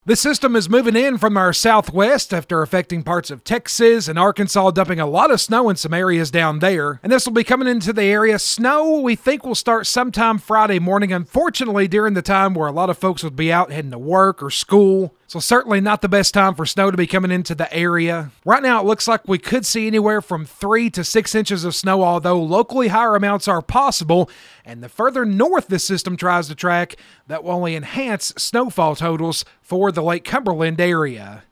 This system is moving in from our southwest after affecting parts of Texas and Arkansas, dumping a lot of snow in some areas down there. And this will be coming into the area. Snow, we think, will start sometime Friday morning, unfortunately, during the time where a lot of folks would be out heading to work or school. So certainly not the best time for snow to be coming into the area. Right now, it looks like we could see anywhere from 3 to 6 inches of snow, although locally higher amounts are possible. And the further north this system tries to track, that will only enhance snowfall totals for the Lake Cumberland area.